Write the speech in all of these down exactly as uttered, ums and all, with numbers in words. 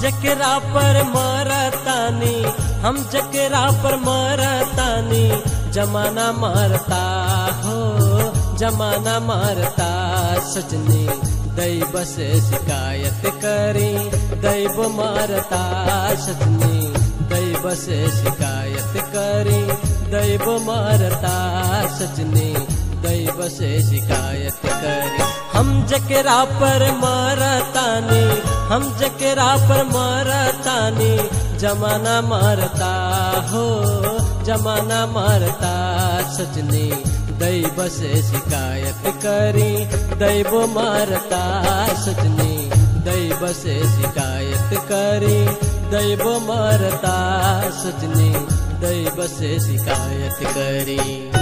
जकरा पर मरतानी, हम जकरा पर मरतानी, जमाना मारता हो जमाना मारता। सजनी दैव से शिकायत करी, दैव मारता। सजनी दैव से शिकायत करी, दैव मारता। सजनी दैव से शिकायत करी। हम जकरा पर मरतानी, हम जकरा पर मरतानी, जमाना मारता हो जमाना मारता। सजनी दैव से शिकायत करी, दैव मारता। सजनी दैव से शिकायत करी, दैव मारता। सजनी दैव से शिकायत करी।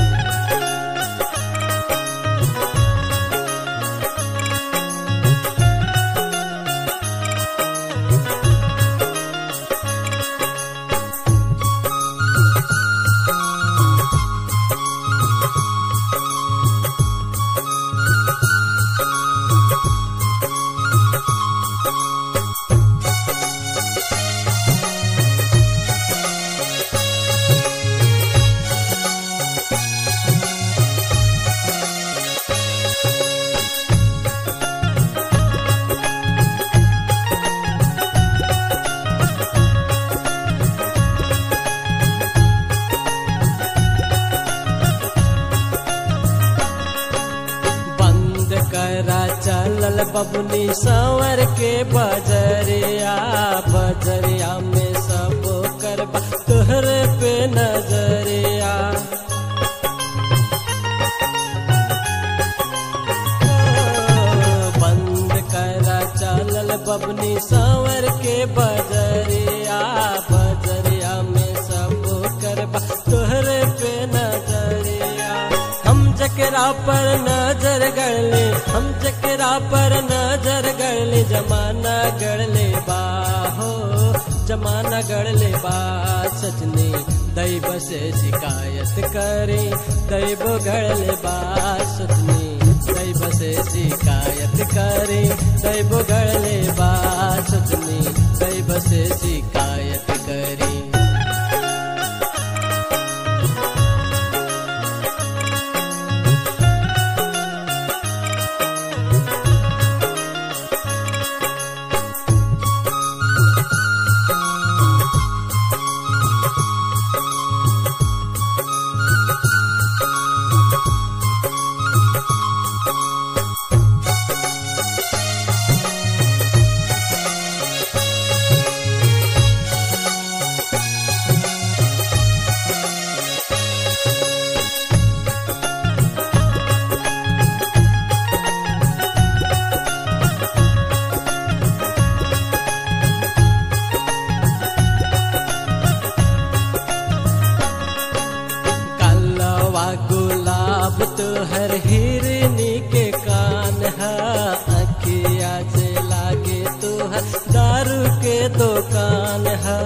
चलल बबुनी संवर के बजरिया, बजरिया में सब करबा तोहरे पे नजरिया। बंद करा चलल बबुनी संवर के बजरिया, बजरिया में सब करबा तोहरे पे नजरिया। हम जकरा पर नजर गड़ले, हम जकरा पर नजर गड़ले, जमाना गड़ले बाहो जमाना गड़ले बा। सजनी दैव से शिकायत करे, दैव गड़ले बा। सजनी दैव से शिकायत करे, दैव गड़ले बा। सजनी दैव से शिकायत करे। तोहर हिरनी के कान है, अखिया से लागे तोहर दारू के दुकान है।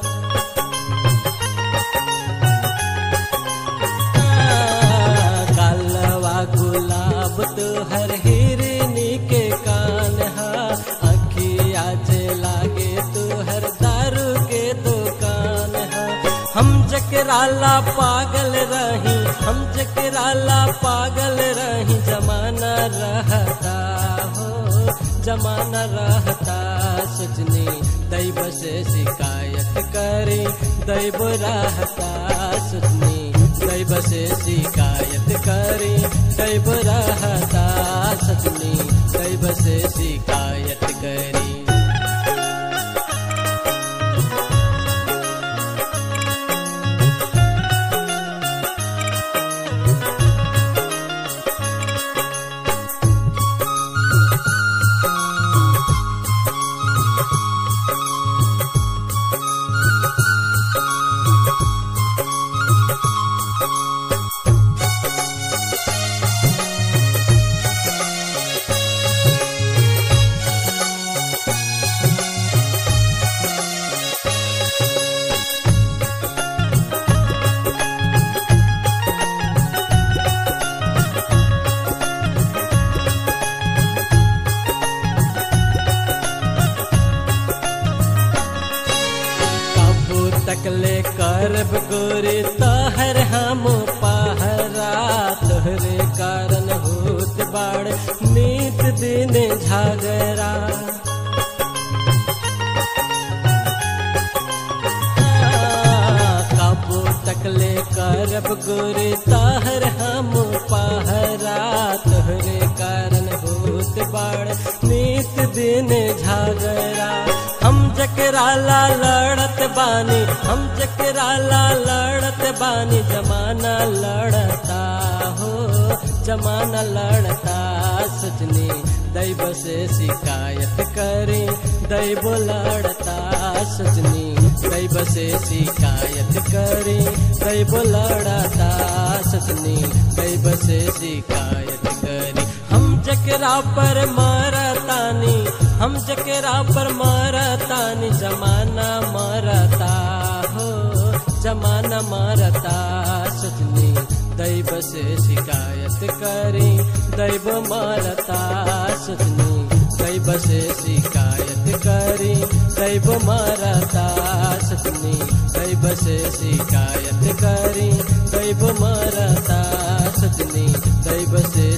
कालवा गुलाब तोहर हिरनी के कान है, अखिया से लागे तोहर दारू के दुकान है। हम जकरा ला पागल रही, हम जकरा ला पागल रही, जमाना रहता हो जमाना रहता। सजनी दैव से शिकायत करे, दैव रहता। सजनी दैव से शिकायत करे, दैव रहता। सजनी दैव से शिकायत करे। तकले करब गोरी तहर हम पहरा तोहरे कारण होत बाड़ नीत दिन झगड़ा कबो तकले करब गोरी तहर हम पहरा तोहरे कारण होत बाड़ नीत दिन झगड़ा हम जकरा ला लड़त बानी हम जकरा ला लड़त बानी जमाना लड़ता हो जमाना लड़ता सजनी दैव से शिकायत करी दैव लड़ता सजनी दैव से शिकायत करी दैव लड़ता सजनी दैव से शिकायत करी हम जकरा पर मरतानी हम जकरा पर मरतानी जमाना मरता हो जमाना मरता सजनी दैव से शिकायत करी दैव मरता सजनी दैव से शिकायत करी दैव मरता सजनी दैव से शिकायत करी दैव मरता सजनी दैव से